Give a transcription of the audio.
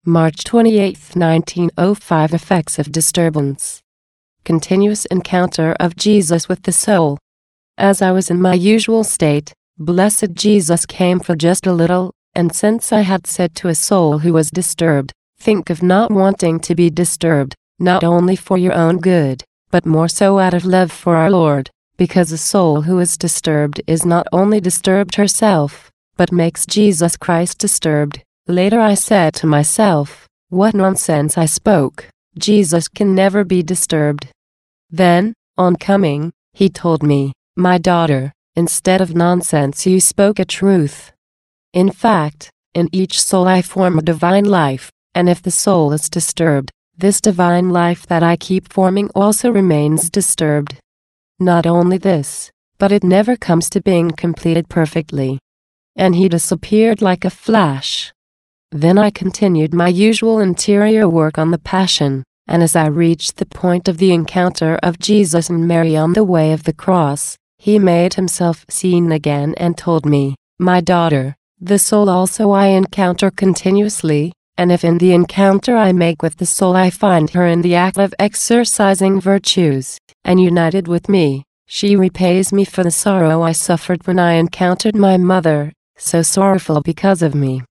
March 28, 1905. Effects of disturbance. Continuous encounter of Jesus with the soul. As I was in my usual state, blessed Jesus came for just a little, and since I had said to a soul who was disturbed, think of not wanting to be disturbed, not only for your own good, but more so out of love for our Lord, because a soul who is disturbed is not only disturbed herself, but makes Jesus Christ disturbed. Later I said to myself, what nonsense I spoke, Jesus can never be disturbed. Then, on coming, he told me, my daughter, instead of nonsense you spoke a truth. In fact, in each soul I form a divine life, and if the soul is disturbed, this divine life that I keep forming also remains disturbed. Not only this, but it never comes to being completed perfectly. And he disappeared like a flash. Then I continued my usual interior work on the Passion, and as I reached the point of the encounter of Jesus and Mary on the way of the cross, he made himself seen again and told me, my daughter, the soul also I encounter continuously, and if in the encounter I make with the soul I find her in the act of exercising virtues, and united with me, she repays me for the sorrow I suffered when I encountered my mother, so sorrowful because of me.